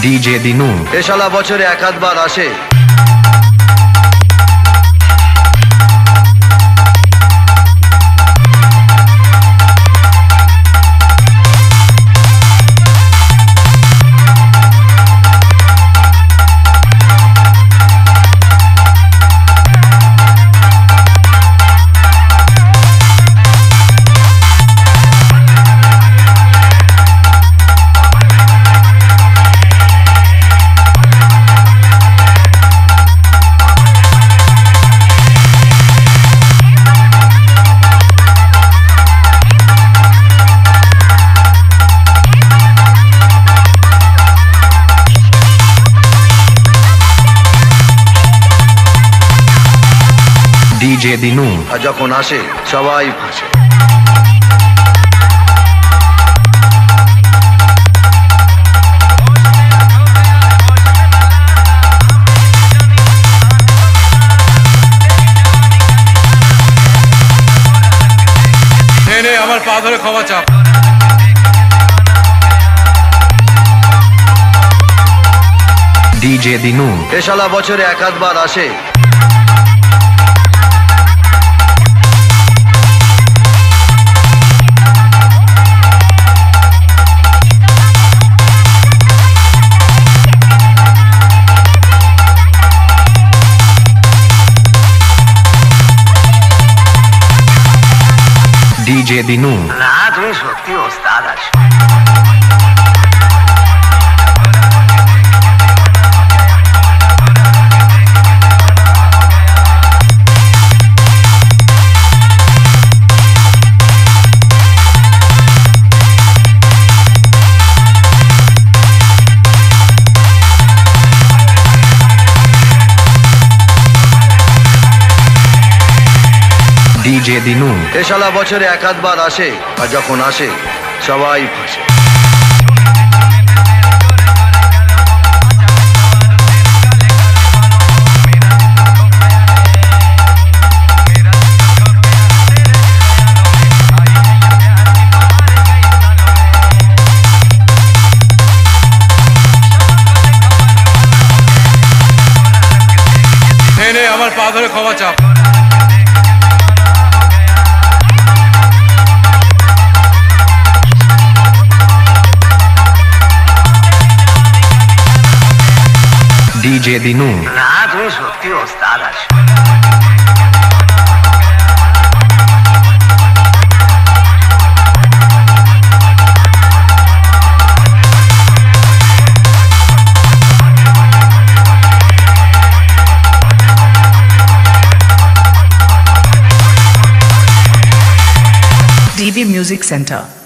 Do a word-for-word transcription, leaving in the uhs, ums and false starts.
DJ Dinu এ শালা বছরে এক আধবার আসে। ডিজে দিনু আর যখন আসে সবাই ফাঁসে। আমার পা ধরে ক্ষমা চাপ। ডিজে দিনু এ শালা বছরে এক আধবার আসে। ডিজে দিনু না, তুমি সত্যি ওস্তাদ আছো। ডিজে দিনু এ শালা বছরে এক আধবার আসে আর যখন আসে সবাই ফাঁসে। আমার পা ধরে ক্ষমা চাপ। ডিজে দিনু না, তুমি সত্যি ওস্তাদ আছো। D B Music Center.